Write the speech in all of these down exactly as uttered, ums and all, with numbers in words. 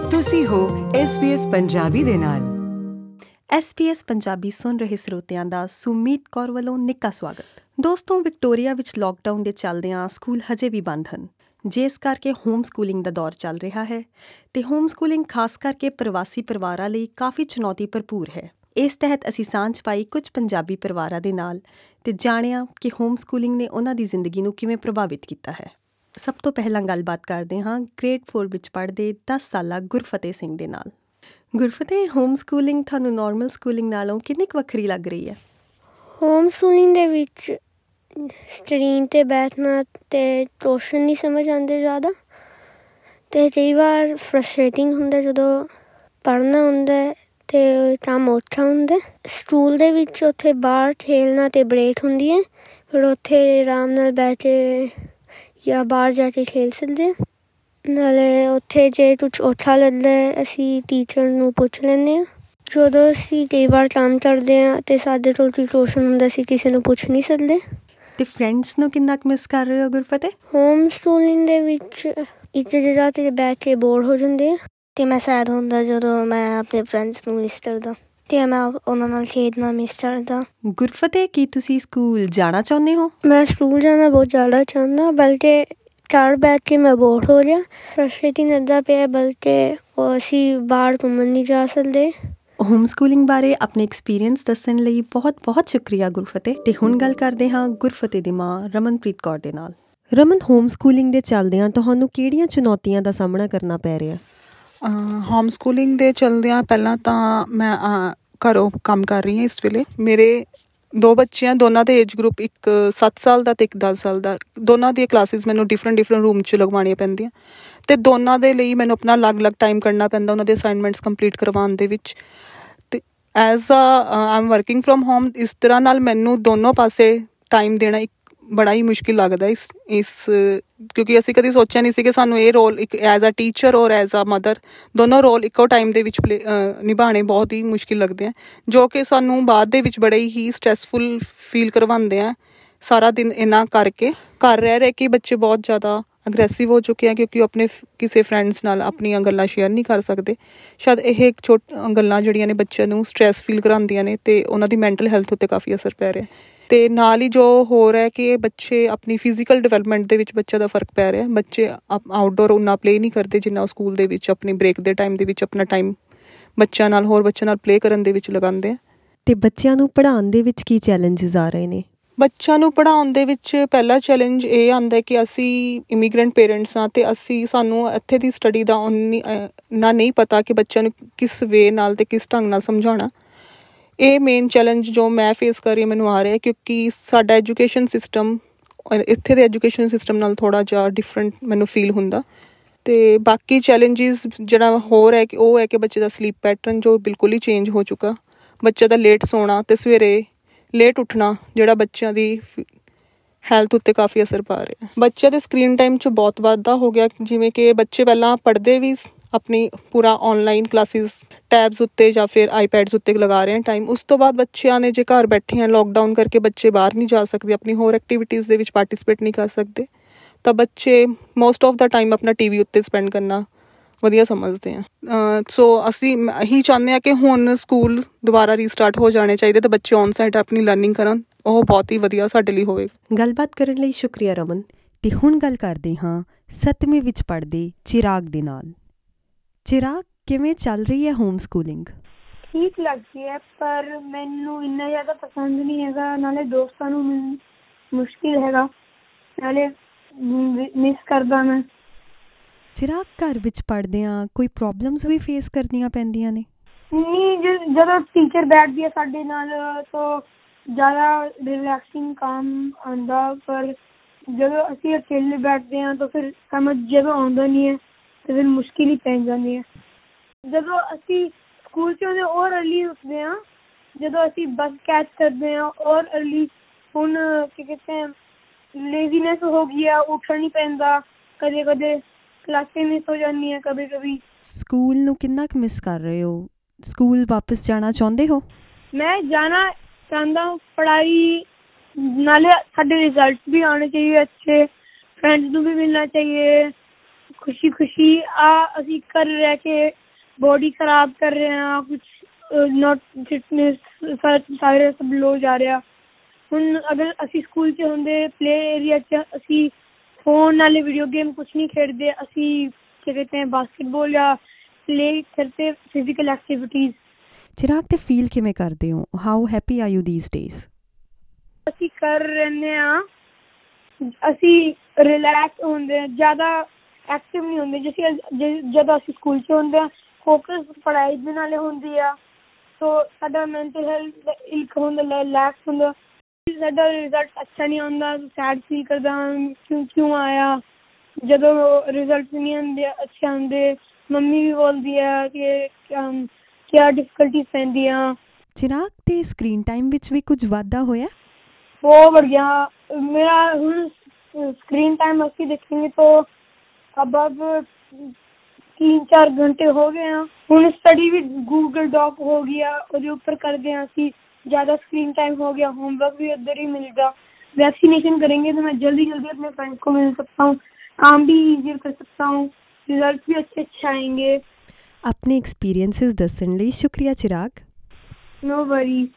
ਤੁਸੀਂ ਹੋ S B S Punjabi ਦੇ ਨਾਲ। ਐਸ ਬੀ ਐਸ ਪੰਜਾਬੀ ਸੁਣ ਰਹੇ ਸਰੋਤਿਆਂ ਦਾ ਸੁਮੀਤ ਕੌਰ ਵੱਲੋਂ ਨਿੱਘਾ ਸਵਾਗਤ। ਦੋਸਤੋ, ਵਿਕਟੋਰੀਆ ਵਿੱਚ ਲਾਕਡਾਊਨ ਦੇ ਚੱਲਦਿਆਂ ਸਕੂਲ ਹਜੇ ਵੀ ਬੰਦ ਹਨ, ਜਿਸ ਕਰਕੇ ਹੋਮ ਸਕੂਲਿੰਗ ਦਾ ਦੌਰ ਚੱਲ ਰਿਹਾ ਹੈ ਅਤੇ ਹੋਮ ਸਕੂਲਿੰਗ ਖਾਸ ਕਰਕੇ ਪ੍ਰਵਾਸੀ ਪਰਿਵਾਰਾਂ ਲਈ ਕਾਫੀ ਚੁਣੌਤੀ ਭਰਪੂਰ ਹੈ। ਇਸ ਤਹਿਤ ਅਸੀਂ ਸਾਂਝ ਪਾਈ ਕੁਝ ਪੰਜਾਬੀ ਪਰਿਵਾਰਾਂ ਦੇ ਨਾਲ ਅਤੇ ਜਾਣਿਆ ਕਿ ਹੋਮ ਸਕੂਲਿੰਗ ਨੇ ਉਹਨਾਂ ਦੀ ਜ਼ਿੰਦਗੀ ਨੂੰ ਕਿਵੇਂ ਪ੍ਰਭਾਵਿਤ ਕੀਤਾ ਹੈ। ਸਭ ਤੋਂ ਪਹਿਲਾਂ ਗੱਲਬਾਤ ਕਰਦੇ ਹਾਂ ਗ੍ਰੇਡ ਫੋਰ ਵਿੱਚ ਪੜ੍ਹਦੇ ਦਸ ਸਾਲਾ ਗੁਰਫਤਿਹ ਸਿੰਘ ਦੇ ਨਾਲ। ਗੁਰਫਤਿਹ, ਹੋਮ ਸਕੂਲਿੰਗ ਤੁਹਾਨੂੰ ਨਾਰਮਲ ਸਕੂਲਿੰਗ ਨਾਲੋਂ ਕਿੰਨੀ ਕੁ ਵੱਖਰੀ ਲੱਗ ਰਹੀ ਹੈ? ਹੋਮ ਸਕੂਲਿੰਗ ਦੇ ਵਿੱਚ ਸਕਰੀਨ 'ਤੇ ਬੈਠਣਾ ਅਤੇ ਟਿਊਸ਼ਨ ਨਹੀਂ ਸਮਝ ਆਉਂਦੇ ਜ਼ਿਆਦਾ, ਅਤੇ ਕਈ ਵਾਰ ਫਰਸਟ੍ਰੇਟਿੰਗ ਹੁੰਦਾ ਜਦੋਂ ਪੜ੍ਹਨਾ ਹੁੰਦਾ ਅਤੇ ਕੰਮ ਔਖਾ ਹੁੰਦਾ। ਸਕੂਲ ਦੇ ਵਿੱਚ ਉੱਥੇ ਬਾਹਰ ਖੇਲਣਾ ਅਤੇ ਬਰੇਕ ਹੁੰਦੀ ਹੈ, ਫਿਰ ਉੱਥੇ ਆਰਾਮ ਨਾਲ ਬੈਠ ਕੇ ਜਾਂ ਬਾਹਰ ਜਾ ਕੇ ਖੇਲ ਸਕਦੇ। ਨਾਲੇ ਉੱਥੇ ਜੇ ਕੁਛ ਔਖਾ ਲੱਗਦਾ ਅਸੀਂ ਟੀਚਰ ਨੂੰ ਪੁੱਛ ਲੈਂਦੇ ਹਾਂ। ਜਦੋਂ ਅਸੀਂ ਕਈ ਵਾਰ ਕੰਮ ਕਰਦੇ ਹਾਂ ਅਤੇ ਸਾਡੇ ਕੋਲ ਕੋਈ ਟਿਊਸ਼ਨ ਹੁੰਦਾ ਅਸੀਂ ਕਿਸੇ ਨੂੰ ਪੁੱਛ ਨਹੀਂ ਸਕਦੇ। ਅਤੇ ਫਰੈਂਡਸ ਨੂੰ ਕਿੰਨਾ ਕੁ ਮਿਸ ਕਰ ਰਹੇ ਹੋ ਗੁਰਫਤਿਹ? ਹੋਮ ਸਕੂਲਿੰਗ ਦੇ ਵਿੱਚ ਇੱਕ ਜਗ੍ਹਾ 'ਤੇ ਬੈਠ ਕੇ ਬੋਰ ਹੋ ਜਾਂਦੇ ਆ ਅਤੇ ਮੈਂ ਸੈਡ ਹੁੰਦਾ ਜਦੋਂ ਮੈਂ ਆਪਣੇ ਫਰੈਂਡਸ ਨੂੰ ਮਿਸ ਕਰਦਾ ਅਤੇ ਮੈਂ ਉਹਨਾਂ ਨਾਲ ਖੇਡਣਾ ਮਿਸ ਕਰਦਾ। ਗੁਰਫਤਿਹ, ਕੀ ਤੁਸੀਂ ਸਕੂਲ ਜਾਣਾ ਚਾਹੁੰਦੇ ਹੋ? ਮੈਂ ਸਕੂਲ ਜਾਣਾ ਬਹੁਤ ਜ਼ਿਆਦਾ ਚਾਹੁੰਦਾ, ਬਲਕਿ ਘਰ ਬੈਠ ਕੇ ਮੈਂ ਬੋਰ ਹੋ ਰਿਹਾ। ਫਰਸਟ੍ਰੇਟਿੰਗ ਇੱਦਾਂ ਪਿਆ ਬਲਕਿ ਉਹ ਅਸੀਂ ਬਾਹਰ ਘੁੰਮਣ ਨਹੀਂ ਜਾ ਸਕਦੇ। ਹੋਮ ਸਕੂਲਿੰਗ ਬਾਰੇ ਆਪਣੇ ਐਕਸਪੀਰੀਅੰਸ ਦੱਸਣ ਲਈ ਬਹੁਤ ਬਹੁਤ ਸ਼ੁਕਰੀਆ ਗੁਰਫਤਿਹ। ਅਤੇ ਹੁਣ ਗੱਲ ਕਰਦੇ ਹਾਂ ਗੁਰਫਤਿਹ ਦੀ ਮਾਂ ਰਮਨਪ੍ਰੀਤ ਕੌਰ ਦੇ ਨਾਲ। ਰਮਨ, ਹੋਮ ਸਕੂਲਿੰਗ ਦੇ ਚੱਲਦਿਆਂ ਤੁਹਾਨੂੰ ਕਿਹੜੀਆਂ ਚੁਣੌਤੀਆਂ ਦਾ ਸਾਹਮਣਾ ਕਰਨਾ ਪੈ ਰਿਹਾ? ਹੋਮ ਸਕੂਲਿੰਗ ਦੇ ਚੱਲਦਿਆਂ ਪਹਿਲਾਂ ਤਾਂ ਮੈਂ ਘਰੋਂ ਕੰਮ ਕਰ ਰਹੀ ਹਾਂ ਇਸ ਵੇਲੇ। ਮੇਰੇ ਦੋ ਬੱਚੇ ਆ, ਦੋਨਾਂ ਦੇ ਏਜ ਗਰੁੱਪ, ਇੱਕ ਸੱਤ ਸਾਲ ਦਾ ਅਤੇ ਇੱਕ ਦਸ ਸਾਲ ਦਾ। ਦੋਨਾਂ ਦੀਆਂ ਕਲਾਸਿਸ ਮੈਨੂੰ ਡਿਫਰੈਂਟ ਡਿਫਰੈਂਟ ਰੂਮ 'ਚ ਲਗਵਾਉਣੀਆਂ ਪੈਂਦੀਆਂ ਅਤੇ ਦੋਨਾਂ ਦੇ ਲਈ ਮੈਨੂੰ ਆਪਣਾ ਅਲੱਗ ਅਲੱਗ ਟਾਈਮ ਕੱਢਣਾ ਪੈਂਦਾ ਉਹਨਾਂ ਦੇ ਅਸਾਈਨਮੈਂਟਸ ਕੰਪਲੀਟ ਕਰਵਾਉਣ ਦੇ ਵਿੱਚ। ਅਤੇ as ah I am working from home, ਇਸ ਤਰ੍ਹਾਂ ਨਾਲ ਮੈਨੂੰ ਦੋਨੋਂ ਪਾਸੇ ਟਾਈਮ ਦੇਣਾ ਇੱਕ ਬੜਾ ਹੀ ਮੁਸ਼ਕਿਲ ਲੱਗਦਾ ਇਸ ਇਸ ਕਿਉਂਕਿ ਅਸੀਂ ਕਦੇ ਸੋਚਿਆ ਨਹੀਂ ਸੀ ਕਿ ਸਾਨੂੰ ਇਹ ਰੋਲ ਇੱਕ ਐਜ਼ ਆ ਟੀਚਰ ਔਰ ਐਜ਼ ਆ ਮਦਰ ਦੋਨੋਂ ਰੋਲ ਇੱਕੋ ਟਾਈਮ ਦੇ ਵਿੱਚ ਪਲੇ ਨਿਭਾਉਣੇ ਬਹੁਤ ਹੀ ਮੁਸ਼ਕਿਲ ਲੱਗਦੇ ਆ, ਜੋ ਕਿ ਸਾਨੂੰ ਬਾਅਦ ਦੇ ਵਿੱਚ ਬੜੇ ਹੀ ਸਟਰੈਸਫੁਲ ਫੀਲ ਕਰਵਾਉਂਦੇ ਆ। ਸਾਰਾ ਦਿਨ ਇਹਨਾਂ ਕਰਕੇ ਘਰ ਰਹਿ ਰਹਿ ਕੇ ਬੱਚੇ ਬਹੁਤ ਜ਼ਿਆਦਾ ਅਗਰੈਸਿਵ ਹੋ ਚੁੱਕੇ ਆ, ਕਿਉਂਕਿ ਉਹ ਆਪਣੇ ਕਿਸੇ ਫਰੈਂਡਸ ਨਾਲ ਆਪਣੀਆਂ ਗੱਲਾਂ ਸ਼ੇਅਰ ਨਹੀਂ ਕਰ ਸਕਦੇ। ਸ਼ਾਇਦ ਇਹ ਛੋਟ ਗੱਲਾਂ ਜਿਹੜੀਆਂ ਨੇ ਬੱਚਿਆਂ ਨੂੰ ਸਟਰੈਸ ਫੀਲ ਕਰਾਉਂਦੀਆਂ ਨੇ ਅਤੇ ਉਹਨਾਂ ਦੀ ਮੈਂਟਲ ਹੈਲਥ ਉੱਤੇ ਕਾਫੀ ਅਸਰ ਪੈ ਰਿਹਾ। ਅਤੇ ਨਾਲ ਹੀ ਜੋ ਹੋ ਰਿਹਾ ਕਿ ਬੱਚੇ ਆਪਣੀ ਫਿਜ਼ੀਕਲ ਡਿਵੈਲਪਮੈਂਟ ਦੇ ਵਿੱਚ ਬੱਚਿਆਂ ਦਾ ਫਰਕ ਪੈ ਰਿਹਾ। ਬੱਚੇ ਆਊਟਡੋਰ ਓਨਾ ਪਲੇਅ ਨਹੀਂ ਕਰਦੇ ਜਿੰਨਾ ਉਹ ਸਕੂਲ ਦੇ ਵਿੱਚ ਆਪਣੀ ਬ੍ਰੇਕ ਦੇ ਟਾਈਮ ਦੇ ਵਿੱਚ ਆਪਣਾ ਟਾਈਮ ਬੱਚਿਆਂ ਨਾਲ ਹੋਰ ਬੱਚਿਆਂ ਨਾਲ ਪਲੇਅ ਕਰਨ ਦੇ ਵਿੱਚ ਲਗਾਉਂਦੇ ਆ। ਅਤੇ ਬੱਚਿਆਂ ਨੂੰ ਪੜ੍ਹਾਉਣ ਦੇ ਵਿੱਚ ਕੀ ਚੈਲੰਜਿਸ ਆ ਰਹੇ ਨੇ? ਬੱਚਿਆਂ ਨੂੰ ਪੜ੍ਹਾਉਣ ਦੇ ਵਿੱਚ ਪਹਿਲਾ ਚੈਲੰਜ ਇਹ ਆਉਂਦਾ ਕਿ ਅਸੀਂ ਇਮੀਗਰੈਂਟ ਪੇਰੈਂਟਸ ਹਾਂ ਅਤੇ ਅਸੀਂ ਸਾਨੂੰ ਇੱਥੇ ਦੀ ਸਟੱਡੀ ਦਾ ਉਨੀ ਨਾ ਨਹੀਂ ਪਤਾ ਕਿ ਬੱਚਿਆਂ ਨੂੰ ਕਿਸ ਵੇ ਨਾਲ ਅਤੇ ਕਿਸ ਢੰਗ ਨਾਲ ਸਮਝਾਉਣਾ। ਇਹ ਮੇਨ ਚੈਲੰਜ ਜੋ ਮੈਂ ਫੇਸ ਕਰ ਰਹੀ ਮੈਨੂੰ ਆ ਰਿਹਾ, ਕਿਉਂਕਿ ਸਾਡਾ ਐਜੂਕੇਸ਼ਨ ਸਿਸਟਮ ਇੱਥੇ ਦੇ ਐਜੂਕੇਸ਼ਨ ਸਿਸਟਮ ਨਾਲ ਥੋੜ੍ਹਾ ਜਿਹਾ ਡਿਫਰੈਂਟ ਮੈਨੂੰ ਫੀਲ ਹੁੰਦਾ। ਅਤੇ ਬਾਕੀ ਚੈਲੰਜਿਸ ਜਿਹੜਾ ਹੋਰ ਹੈ ਕਿ ਉਹ ਹੈ ਕਿ ਬੱਚੇ ਦਾ ਸਲੀਪ ਪੈਟਰਨ ਜੋ ਬਿਲਕੁਲ ਹੀ ਚੇਂਜ ਹੋ ਚੁੱਕਾ। ਬੱਚੇ ਦਾ ਲੇਟ ਸੌਣਾ ਅਤੇ ਸਵੇਰੇ ਲੇਟ ਉੱਠਣਾ ਜਿਹੜਾ ਬੱਚਿਆਂ ਦੀ ਹੈਲਥ ਉੱਤੇ ਕਾਫੀ ਅਸਰ ਪਾ ਰਿਹਾ। ਬੱਚਿਆਂ ਦੇ ਸਕਰੀਨ ਟਾਈਮ 'ਚ ਬਹੁਤ ਵਾਧਾ ਹੋ ਗਿਆ, ਜਿਵੇਂ ਕਿ ਬੱਚੇ ਪਹਿਲਾਂ ਪੜ੍ਹਦੇ ਵੀ ਆਪਣੀ ਪੂਰਾ ਔਨਲਾਈਨ ਕਲਾਸਿਸ ਟੈਬਸ ਉੱਤੇ ਜਾਂ ਫਿਰ ਆਈਪੈਡਸ ਉੱਤੇ ਲਗਾ ਰਹੇ ਟਾਈਮ। ਉਸ ਤੋਂ ਬਾਅਦ ਬੱਚਿਆਂ ਨੇ ਜੇ ਘਰ ਬੈਠੇ ਆ ਲੋਕਡਾਊਨ ਕਰਕੇ ਬੱਚੇ ਬਾਹਰ ਨਹੀਂ ਜਾ ਸਕਦੇ, ਆਪਣੀ ਹੋਰ ਐਕਟੀਵਿਟੀਜ਼ ਦੇ ਵਿੱਚ ਪਾਰਟੀਸਪੇਟ ਨਹੀਂ ਕਰ ਸਕਦੇ, ਤਾਂ ਬੱਚੇ ਮੋਸਟ ਆਫ ਦਾ ਟਾਈਮ ਆਪਣਾ ਟੀ ਵੀ ਉੱਤੇ ਸਪੈਂਡ ਕਰਨਾ ਵਧੀਆ ਸਮਝਦੇ ਹਾਂ। ਸੋ ਅਸੀਂ ਇਹੀ ਚਾਹੁੰਦੇ ਹਾਂ ਕਿ ਹੁਣ ਸਕੂਲ ਦੁਬਾਰਾ ਰੀਸਟਾਰਟ ਹੋ ਜਾਣੇ ਚਾਹੀਦੇ ਅਤੇ ਬੱਚੇ ਔਨ ਸਾਈਟ ਆਪਣੀ ਲਰਨਿੰਗ ਕਰਨ, ਉਹ ਬਹੁਤ ਹੀ ਵਧੀਆ ਸਾਡੇ ਲਈ ਹੋਵੇਗਾ। ਗੱਲਬਾਤ ਕਰਨ ਲਈ ਸ਼ੁਕਰੀਆ ਰਮਨ। ਅਤੇ ਹੁਣ ਗੱਲ ਕਰਦੇ ਹਾਂ ਸੱਤਵੀਂ ਵਿੱਚ ਪੜ੍ਹਦੇ ਚਿਰਾਗ ਦੇ ਨਾਲ। ਚਿਰਾਗ, ਕਿਵੇਂ ਚੱਲ ਰਹੀ ਹੈ ਹੋਮ ਸਕੂਲਿੰਗ? ਠੀਕ ਲੱਗਦੀ ਹੈ, ਪਰ ਮੈਨੂੰ ਇੰਨਾ ਜ਼ਿਆਦਾ ਪਸੰਦ ਨਹੀਂ ਹੈਗਾ। ਨਾਲੇ ਦੋਸਤਾਂ ਨੂੰ ਮਿਲਣ ਮੁਸ਼ਕਿਲ ਹੈਗਾ, ਨਾਲੇ ਮਿਸ ਕਰਦਾ ਮੈਂ। ਚਿਰਾਗ, ਘਰ ਵਿੱਚ ਪੜ੍ਹਦਿਆਂ ਕੋਈ ਪ੍ਰੋਬਲਮਸ ਵੀ ਫੇਸ ਕਰਨੀਆਂ ਪੈਂਦੀਆਂ ਨੇ? ਨਹੀਂ, ਜਦੋਂ ਟੀਚਰ ਬੈਠਦੀ ਹੈ ਸਾਡੇ ਨਾਲ ਤਾਂ ਜ਼ਿਆਦਾ ਰਿਲੈਕਸਿੰਗ ਕੰਮ ਆਉਂਦਾ, ਪਰ ਜਦੋਂ ਅਸੀਂ ਅਕੇਲੇ ਬੈਠਦੇ ਹਾਂ ਤਾਂ ਫਿਰ ਸਮਝ ਜਦੋਂ ਆਉਂਦਾ ਨਹੀਂ ਹੈ ਅਤੇ ਫਿਰ ਮੁਸ਼ਕਿਲ ਹੀ ਪੈ ਜਾਂਦੀ ਹੈ। ਜਦੋਂ ਅਸੀਂ ਸਕੂਲ 'ਚ ਹੁੰਦੇ ਔਰ ਅਰਲੀ ਉੱਠਦੇ ਹਾਂ, ਜਦੋਂ ਅਸੀਂ ਬੱਸ ਕੈਚ ਕਰਦੇ ਹਾਂ ਔਰ ਅਰਲੀ। ਹੁਣ ਕੀ ਕਹਿੰਦੇ ਹੈ, ਲੇਜ਼ੀਨੈਸ ਹੋ ਗਈ ਹੈ, ਉੱਠਣ ਨਹੀਂ ਪੈਂਦਾ, ਕਦੇ ਕਦੇ ਕਲਾਸਾਂ ਮਿਸ ਹੋ ਜਾਂਦੀਆਂ ਕਦੇ ਕਦੇ। ਸਕੂਲ ਨੂੰ ਕਿੰਨਾ ਕੁ ਮਿਸ ਕਰ ਰਹੇ ਹੋ? ਸਕੂਲ ਵਾਪਸ ਜਾਣਾ ਚਾਹੁੰਦੇ ਹੋ? ਮੈਂ ਜਾਣਾ ਚਾਹੁੰਦਾ ਹੂੰ। ਪੜ੍ਹਾਈ ਨਾਲੇ ਸਾਡੇ ਰਿਜ਼ਲਟ ਵੀ ਆਉਣੇ ਚਾਹੀਏ ਅੱਛੇ, ਫਰੈਂਡਸ ਨੂੰ ਵੀ ਮਿਲਣਾ ਚਾਹੀਏ, ਖੁਸ਼ੀ ਖੁਸ਼ੀ ਆ ਅਸੀਂ ਘਰ ਰਹਿ ਕੇ ਬੋਡੀ ਖਰਾਬ ਕਰ ਰਹੇ ਹਾਂ, ਕੁਛ ਨੋਟ ਫਿਟਨੈਸ ਸਾਰੇ ਸਭ ਲੋ ਜਾ ਰਿਹਾ। ਹੁਣ ਅਗਰ ਅਸੀਂ ਸਕੂਲ 'ਚ ਹੁੰਦੇ ਪਲੇ ਏਰੀਆ 'ਚ ਅਸੀਂ ਫੋਨ ਨਾਲੇ ਵੀਡੀਓ ਗੇਮ ਕੁਛ ਨਹੀਂ ਖੇਡਦੇ, ਅਸੀਂ क्या कहते हैं बास्केटबॉल या प्ले करते फिजिकल एक्टिविटीज। चिराग ते फील किवें करदे हो? How happy are you these days? ਅਸੀਂ ਕਰ ਰਹੇ ਹਾਂ, ਅਸੀਂ ਰਿਲੈਕਸ ਹੁੰਦੇ ਹਾਂ, ਜ਼ਿਆਦਾ ਐਕਟਿਵ ਨਹੀਂ ਹੁੰਦੇ। ਜਿਵੇਂ ਜਦੋਂ ਅਸੀਂ ਸਕੂਲ 'ਚ ਹੁੰਦੇ ਹਾਂ ਫੋਕਸ ਪੜ੍ਹਾਈ ਦੇ ਨਾਲ ਹੁੰਦੀ ਆ, ਸੋ ਸਾਡਾ ਮੈਂਟਲ ਹੈਲਥ ਇੱਕ ਹੁੰਦਾ, ਰਿਲੈਕਸ ਹੁੰਦਾ। ਸਾਡਾ ਰਿਜ਼ਲਟ ਅੱਛਾ ਨਹੀਂ ਆਉਂਦਾ, ਸੈਡ ਫੀਲ ਕਰਦਾ ਕਿਉਂ ਕਿਉਂ ਆਇਆ। ਜਦੋਂ ਰਿਜ਼ਲਟ ਨਹੀਂ ਆਉਂਦੇ ਅੱਛੇ ਆਉਂਦੇ, ਮੰਮੀ ਵੀ ਬੋਲਦੀ ਆ ਕਿ ਕਿਆ ਡਿਫਿਕਲਟੀਜ਼ ਪੈਂਦੀਆਂ। चिराग ते स्क्रीन टाइम ਵਿੱਚ ਵੀ ਕੁਝ ਵਾਧਾ ਹੋਇਆ? ਬਹੁਤ बढ़ गया मेरा। ਹੁਣ स्क्रीन टाइम ਅਸੀਂ देखेंगे तो अब अब तीन चार घंटे हो गए हैं। ਹੁਣ स्टडी भी गूगल डॉक हो गया, ਉਹਦੇ ਉੱਪਰ ਕਰਦੇ ਹਾਂ ਅਸੀਂ। ज़्यादा स्क्रीन टाइम हो गया, होमवर्क भी उधर ही मिलेगा। वैक्सीनेशन करेंगे तो मैं जल्दी जल्दी अपने फ्रेंड्स को मिल सकता हूँ, काम भी ईजियर कर सकता हूँ, रिजल्ट भी अच्छे अच्छे आएंगे। अपने एक्सपीरियंसेस दस्सण लई शुक्रिया चिराग। No worries.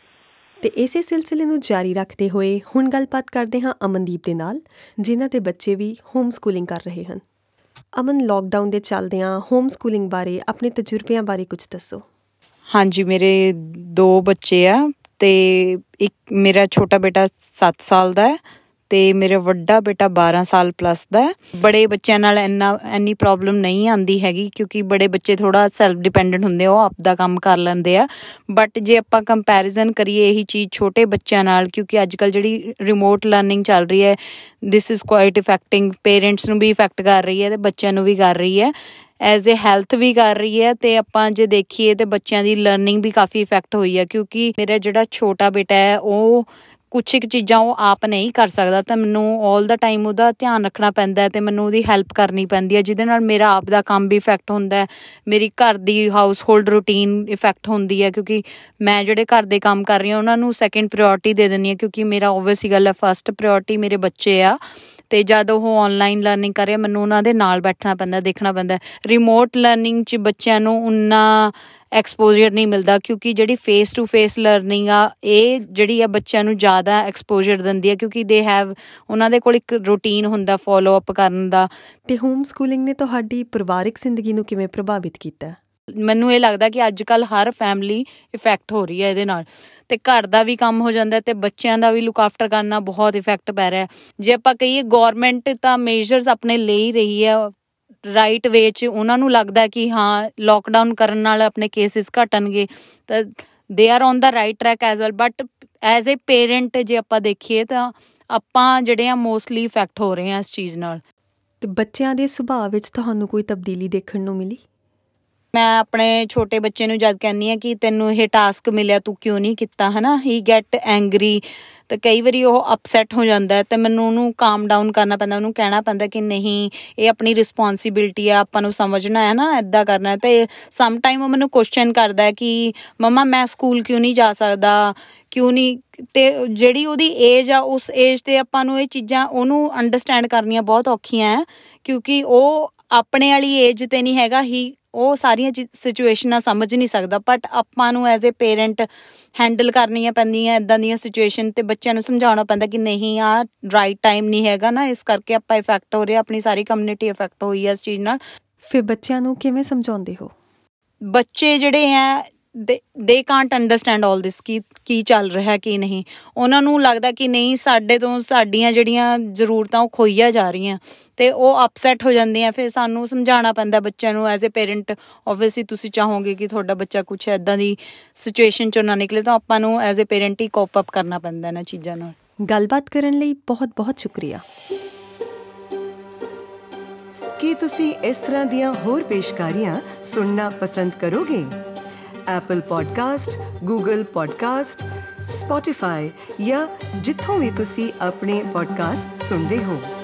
ਤੇ ਇਸੇ ਸਿਲਸਿਲੇ ਨੂੰ ਜਾਰੀ ਰੱਖਦੇ ਹੋਏ ਹੁਣ ਗੱਲਬਾਤ ਕਰਦੇ ਹਾਂ ਅਮਨਦੀਪ ਦੇ ਨਾਲ, ਜਿਨ੍ਹਾਂ ਦੇ ਬੱਚੇ ਵੀ ਹੋਮ ਸਕੂਲਿੰਗ ਕਰ ਰਹੇ ਹਨ। ਅਮਨ, ਲੋਕਡਾਊਨ ਦੇ ਚੱਲਦਿਆਂ ਹੋਮ ਸਕੂਲਿੰਗ ਬਾਰੇ, ਆਪਣੇ ਤਜਰਬਿਆਂ ਬਾਰੇ ਕੁਝ ਦੱਸੋ। ਹਾਂਜੀ, ਮੇਰੇ ਦੋ ਬੱਚੇ ਆ ਅਤੇ ਇੱਕ ਮੇਰਾ ਛੋਟਾ ਬੇਟਾ ਸੱਤ ਸਾਲ ਦਾ ਹੈ ਅਤੇ ਮੇਰਾ ਵੱਡਾ ਬੇਟਾ ਬਾਰਾਂ ਸਾਲ ਪਲੱਸ ਦਾ ਹੈ। ਬੜੇ ਬੱਚਿਆਂ ਨਾਲ ਇੰਨਾ ਇੰਨੀ ਪ੍ਰੋਬਲਮ ਨਹੀਂ ਆਉਂਦੀ ਹੈਗੀ, ਕਿਉਂਕਿ ਬੜੇ ਬੱਚੇ ਥੋੜ੍ਹਾ ਸੈਲਫ ਡਿਪੈਂਡੈਂਟ ਹੁੰਦੇ, ਉਹ ਆਪਦਾ ਕੰਮ ਕਰ ਲੈਂਦੇ ਆ। ਬਟ ਜੇ ਆਪਾਂ ਕੰਪੈਰੀਜ਼ਨ ਕਰੀਏ ਇਹੀ ਚੀਜ਼ ਛੋਟੇ ਬੱਚਿਆਂ ਨਾਲ, ਕਿਉਂਕਿ ਅੱਜ ਕੱਲ੍ਹ ਜਿਹੜੀ ਰਿਮੋਟ ਲਰਨਿੰਗ ਚੱਲ ਰਹੀ ਹੈ, this is quite affecting, parents ਨੂੰ ਵੀ ਇਫੈਕਟ ਕਰ ਰਹੀ ਹੈ ਅਤੇ ਬੱਚਿਆਂ ਨੂੰ ਵੀ ਕਰ ਰਹੀ ਹੈ, ਐਜ਼ ਏ ਹੈਲਥ ਵੀ ਕਰ ਰਹੀ ਹੈ। ਅਤੇ ਆਪਾਂ ਜੇ ਦੇਖੀਏ ਤਾਂ ਬੱਚਿਆਂ ਦੀ ਲਰਨਿੰਗ ਵੀ ਕਾਫੀ ਇਫੈਕਟ ਹੋਈ ਹੈ, ਕਿਉਂਕਿ ਮੇਰਾ ਜਿਹੜਾ ਛੋਟਾ ਬੇਟਾ ਹੈ ਉਹ ਕੁਛ ਕੁ ਚੀਜ਼ਾਂ ਉਹ ਆਪ ਨਹੀਂ ਕਰ ਸਕਦਾ, ਤਾਂ ਮੈਨੂੰ ਆਲ ਦਾ ਟਾਈਮ ਉਹਦਾ ਧਿਆਨ ਰੱਖਣਾ ਪੈਂਦਾ ਅਤੇ ਮੈਨੂੰ ਉਹਦੀ ਹੈਲਪ ਕਰਨੀ ਪੈਂਦੀ ਹੈ, ਜਿਹਦੇ ਨਾਲ ਮੇਰਾ ਆਪ ਦਾ ਕੰਮ ਵੀ ਇਫੈਕਟ ਹੁੰਦਾ, ਮੇਰੀ ਘਰ ਦੀ ਹਾਊਸ ਹੋਲਡ ਰੂਟੀਨ ਇਫੈਕਟ ਹੁੰਦੀ ਹੈ। ਕਿਉਂਕਿ ਮੈਂ ਜਿਹੜੇ ਘਰ ਦੇ ਕੰਮ ਕਰ ਰਹੀ ਹਾਂ ਉਹਨਾਂ ਨੂੰ ਸੈਕਿੰਡ ਪ੍ਰਾਇਓਰਟੀ ਦੇ ਦਿੰਦੀ ਹਾਂ, ਕਿਉਂਕਿ ਮੇਰਾ ਓਬਵੀਅਸ ਗੱਲ ਹੈ ਫਸਟ ਪ੍ਰਾਇਓਰਟੀ ਮੇਰੇ ਬੱਚੇ ਆ। ਅਤੇ ਜਦ ਉਹ ਔਨਲਾਈਨ ਲਰਨਿੰਗ ਕਰ ਰਹੇ, ਮੈਨੂੰ ਉਹਨਾਂ ਦੇ ਨਾਲ ਬੈਠਣਾ ਪੈਂਦਾ, ਦੇਖਣਾ ਪੈਂਦਾ। ਰਿਮੋਟ ਲਰਨਿੰਗ 'ਚ ਬੱਚਿਆਂ ਨੂੰ ਉਨਾ ਐਕਸਪੋਜ਼ਰ ਨਹੀਂ ਮਿਲਦਾ, ਕਿਉਂਕਿ ਜਿਹੜੀ ਫੇਸ ਟੂ ਫੇਸ ਲਰਨਿੰਗ ਆ ਇਹ ਜਿਹੜੀ ਆ ਬੱਚਿਆਂ ਨੂੰ ਜ਼ਿਆਦਾ ਐਕਸਪੋਜ਼ਰ ਦਿੰਦੀ ਹੈ, ਕਿਉਂਕਿ ਦੇ ਹੈਵ ਉਹਨਾਂ ਦੇ ਕੋਲ ਇੱਕ ਰੂਟੀਨ ਹੁੰਦਾ ਫੋਲੋ ਅਪ ਕਰਨ ਦਾ। ਅਤੇ ਹੋਮ ਸਕੂਲਿੰਗ ਨੇ ਤੁਹਾਡੀ ਪਰਿਵਾਰਿਕ ਜ਼ਿੰਦਗੀ ਨੂੰ ਕਿਵੇਂ ਪ੍ਰਭਾਵਿਤ ਕੀਤਾ? ਮੈਨੂੰ ਇਹ ਲੱਗਦਾ ਕਿ ਅੱਜ ਕੱਲ੍ਹ ਹਰ ਫੈਮਿਲੀ ਇਫੈਕਟ ਹੋ ਰਹੀ ਹੈ ਇਹਦੇ ਨਾਲ, ਅਤੇ ਘਰ ਦਾ ਵੀ ਕੰਮ ਹੋ ਜਾਂਦਾ ਅਤੇ ਬੱਚਿਆਂ ਦਾ ਵੀ ਲੁੱਕ ਆਫਟਰ ਕਰਨਾ ਬਹੁਤ ਇਫੈਕਟ ਪੈ ਰਿਹਾ। ਜੇ ਆਪਾਂ ਕਹੀਏ ਗੌਰਮੈਂਟ ਤਾਂ ਮੇਜਰਸ ਆਪਣੇ ਲੈ ਹੀ ਰਹੀ ਹੈ ਰਾਈਟ ਵੇ 'ਚ, ਉਹਨਾਂ ਨੂੰ ਲੱਗਦਾ ਕਿ ਹਾਂ ਲੋਕਡਾਊਨ ਕਰਨ ਨਾਲ ਆਪਣੇ ਕੇਸਿਸ ਘਟਣਗੇ, ਤਾਂ they are on the right track as well. But as a parent ਜੇ ਆਪਾਂ ਦੇਖੀਏ ਤਾਂ ਆਪਾਂ ਜਿਹੜੇ ਆ ਮੋਸਟਲੀ ਇਫੈਕਟ ਹੋ ਰਹੇ ਹਾਂ ਇਸ ਚੀਜ਼ ਨਾਲ। ਅਤੇ ਬੱਚਿਆਂ ਦੇ ਸੁਭਾਅ ਵਿੱਚ ਤੁਹਾਨੂੰ ਕੋਈ ਤਬਦੀਲੀ ਦੇਖਣ ਨੂੰ ਮਿਲੀ? ਮੈਂ ਆਪਣੇ ਛੋਟੇ ਬੱਚੇ ਨੂੰ ਜਦ ਕਹਿੰਦੀ ਹਾਂ ਕਿ ਤੈਨੂੰ ਇਹ ਟਾਸਕ ਮਿਲਿਆ ਤੂੰ ਕਿਉਂ ਨਹੀਂ ਕੀਤਾ, ਹੈ ਨਾ, ਹੀ ਗੈਟ ਐਂਗਰੀ, ਅਤੇ ਕਈ ਵਾਰੀ ਉਹ ਅਪਸੈਟ ਹੋ ਜਾਂਦਾ ਅਤੇ ਮੈਨੂੰ ਉਹਨੂੰ ਕਾਮ ਡਾਊਨ ਕਰਨਾ ਪੈਂਦਾ, ਉਹਨੂੰ ਕਹਿਣਾ ਪੈਂਦਾ ਕਿ ਨਹੀਂ ਇਹ ਆਪਣੀ ਰਿਸਪੋਂਸੀਬਿਲਿਟੀ ਆ, ਆਪਾਂ ਨੂੰ ਸਮਝਣਾ ਹੈ ਨਾ, ਇੱਦਾਂ ਕਰਨਾ। ਅਤੇ ਸਮ ਟਾਈਮ ਉਹ ਮੈਨੂੰ ਕੁਸ਼ਚਨ ਕਰਦਾ ਕਿ ਮੰਮਾ ਮੈਂ ਸਕੂਲ ਕਿਉਂ ਨਹੀਂ ਜਾ ਸਕਦਾ, ਕਿਉਂ ਨਹੀਂ। ਅਤੇ ਜਿਹੜੀ ਉਹਦੀ ਏਜ ਆ ਉਸ ਏਜ 'ਤੇ ਆਪਾਂ ਨੂੰ ਇਹ ਚੀਜ਼ਾਂ ਉਹਨੂੰ ਅੰਡਰਸਟੈਂਡ ਕਰਨੀਆਂ ਬਹੁਤ ਔਖੀਆਂ ਹੈ, ਕਿਉਂਕਿ ਉਹ ਆਪਣੇ ਵਾਲੀ ਏਜ 'ਤੇ ਨਹੀਂ ਹੈਗਾ, ਹੀ ਉਹ ਸਾਰੀਆਂ ਚੀ ਸਿਚੁਏਸ਼ਨਾਂ ਸਮਝ ਨਹੀਂ ਸਕਦਾ। ਬਟ ਆਪਾਂ ਨੂੰ ਐਜ਼ ਏ ਪੇਰੈਂਟ ਹੈਂਡਲ ਕਰਨੀਆਂ ਪੈਂਦੀਆਂ ਇੱਦਾਂ ਦੀਆਂ ਸਿਚੁਏਸ਼ਨ, ਅਤੇ ਬੱਚਿਆਂ ਨੂੰ ਸਮਝਾਉਣਾ ਪੈਂਦਾ ਕਿ ਨਹੀਂ ਆਹ ਰਾਈਟ ਟਾਈਮ ਨਹੀਂ ਹੈਗਾ ਨਾ, ਇਸ ਕਰਕੇ ਆਪਾਂ ਇਫੈਕਟ ਹੋ ਰਿਹਾ, ਆਪਣੀ ਸਾਰੀ ਕਮਿਊਨਿਟੀ ਇਫੈਕਟ ਹੋਈ ਹੈ ਇਸ ਚੀਜ਼ ਨਾਲ। ਫਿਰ ਬੱਚਿਆਂ ਨੂੰ ਕਿਵੇਂ ਸਮਝਾਉਂਦੇ ਹੋ? ਬੱਚੇ ਜਿਹੜੇ ਹੈ ਦੇ ਦੇ ਕਾਂਟ ਅੰਡਰਸਟੈਂਡ ਆਲ ਦਿਸ, ਕੀ ਕੀ ਚੱਲ ਰਿਹਾ ਕੀ ਨਹੀਂ। ਉਹਨਾਂ ਨੂੰ ਲੱਗਦਾ ਕਿ ਨਹੀਂ ਸਾਡੇ ਤੋਂ ਸਾਡੀਆਂ ਜਿਹੜੀਆਂ ਜ਼ਰੂਰਤਾਂ ਉਹ ਖੋਈਆਂ ਜਾ ਰਹੀਆਂ, ਅਤੇ ਉਹ ਅਪਸੈਟ ਹੋ ਜਾਂਦੇ ਆ। ਫਿਰ ਸਾਨੂੰ ਸਮਝਾਉਣਾ ਪੈਂਦਾ ਬੱਚਿਆਂ ਨੂੰ ਐਜ਼ ਏ ਪੇਰੈਂਟ। ਓਬਵੀਅਸਲੀ ਤੁਸੀਂ ਚਾਹੋਗੇ ਕਿ ਤੁਹਾਡਾ ਬੱਚਾ ਕੁਛ ਇੱਦਾਂ ਦੀ ਸਿਚੁਏਸ਼ਨ 'ਚੋਂ ਨਾ ਨਿਕਲੇ, ਤਾਂ ਆਪਾਂ ਨੂੰ ਐਜ਼ ਏ ਪੇਰੈਂਟ ਹੀ ਕੋਪ ਅਪ ਕਰਨਾ ਪੈਂਦਾ ਇਹਨਾਂ ਚੀਜ਼ਾਂ ਨਾਲ। ਗੱਲਬਾਤ ਕਰਨ ਲਈ ਬਹੁਤ ਬਹੁਤ ਸ਼ੁਕਰੀਆ। ਕੀ ਤੁਸੀਂ ਇਸ ਤਰ੍ਹਾਂ ਦੀਆਂ ਹੋਰ ਪੇਸ਼ਕਾਰੀਆਂ ਸੁਣਨਾ ਪਸੰਦ ਕਰੋਗੇ? Apple podcast, Google podcast, Spotify ਜਾਂ ਜਿੱਥੋਂ ਵੀ ਤੁਸੀਂ ਆਪਣੇ ਪੋਡਕਾਸਟ ਸੁਣਦੇ ਹੋ।